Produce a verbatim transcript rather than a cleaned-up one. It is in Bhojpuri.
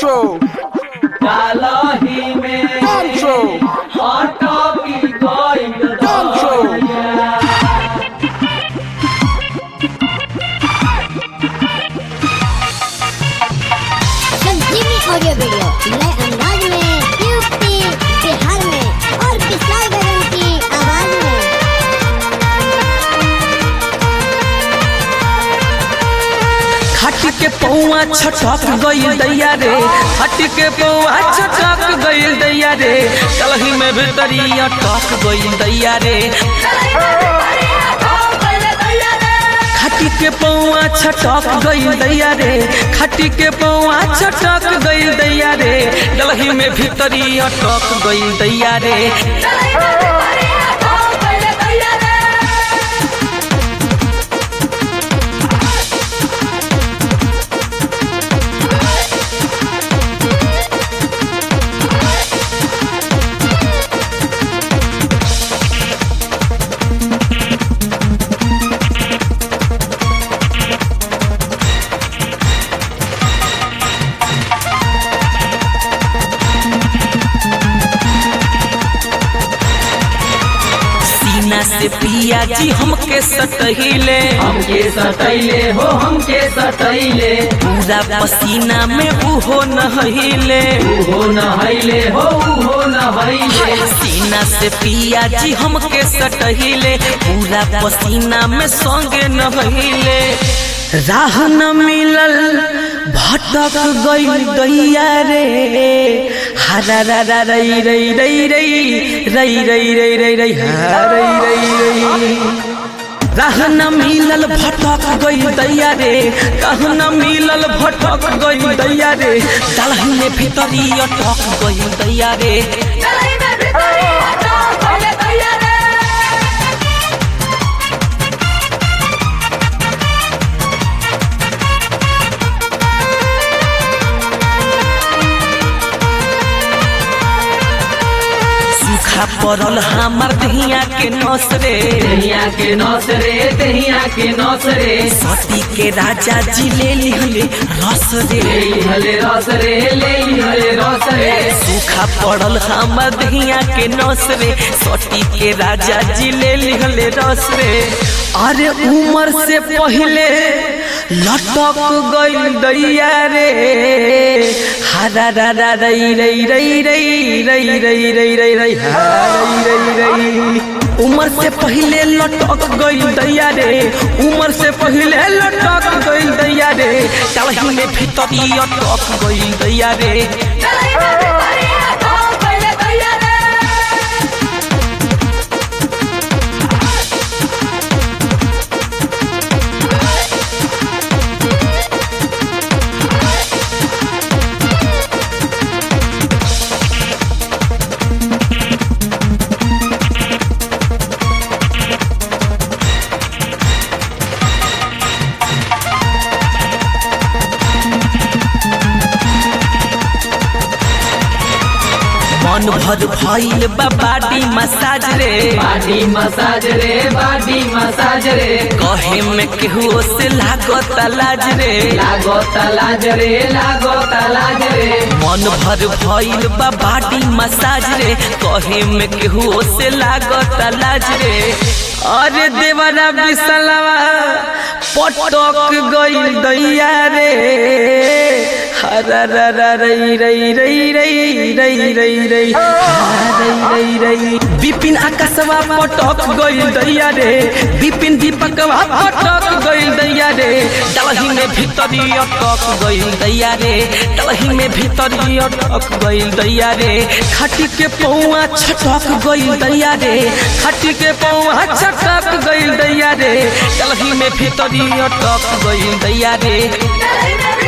Control. डालही में Control. ऑटो की कोई Control. संजीवनी ऑडियो वीडियो नए अंदाज में यूपी बिहार में और विशाल बेगम की आवाज में। हट के पौआ छटक गइल दैया रे, हट के पौआ छटक गइल दैया रे, कलही में भीतरी अटक गइल दैया रे। खटी के पौआ छटक गइल दैया रे, खटी के पौआ छटक गइल दैया रे, कलही में भीतरी अटक गइल दैया रे। से पिया जी हमके सतहिले हमके सतैले हो हमके सतैले पूरा पसीना में उहो नहिले हो नहैले हो हो नहैले सीना से पिया जी हमके सतहिले पूरा पसीना में संगे नहिले। राह न मिलल भटक गइल दैया रे, हरा रा रा रई रई रई रई रई रई रई रई रई रई रई रई। राह न मिलल भटक गइल दैया रे, कह न मिलल भटक गइल दैया रे, दलही में भीतरी अटक गइल दैया रे। सूखा पड़ल हमार दहिया के नस रे, दहिया के नौस रे दहिया के नौस रे सती के राजा जी ले लिहले रस रे, ले हले रस रे ले हले रस रे सूखा पड़ल हमार दहिया के नस रे, सती के राजा जी ले लिहले रस रे। अरे उम्र से पहले लटक गइल दैया रे, हरा रा रा रई रई रई रई रई रई रई रई रई रई रई। उम्र से पहले लटक गइल दैया रे, उम्र से पहले लटक गइल दैया रे, कलही में भीतरी अटक गइल दैया रे। मन भर भइल बा बाडी मसाज रे, बाडी मसाज रे बाडी मसाज रे कहे में केहू से लागत लाज रे, लागो तलाज रे लागो तलाज रे मन भर भइल बा बाडी मसाज रे, कहे में केहू से लागत लाज रे। अरे देवरा बिसलवा पटक गइल दैया रे, हरा रा रा रई रई रई रई रई रई रई रई रई। विपिन आकाशवा पटक गइल दैया रे, विपिन दीपकवा पटक गइल दैया रे, दलही में भीतरी अटक गइल दैया रे, दलही में भीतरी अटक गइल दैया रे। खटी के पौआ छटक गइल दैया रे, खटी के पौआ छटक गइल दैया रे, दलही में भीतरी अटक गइल दैया रे।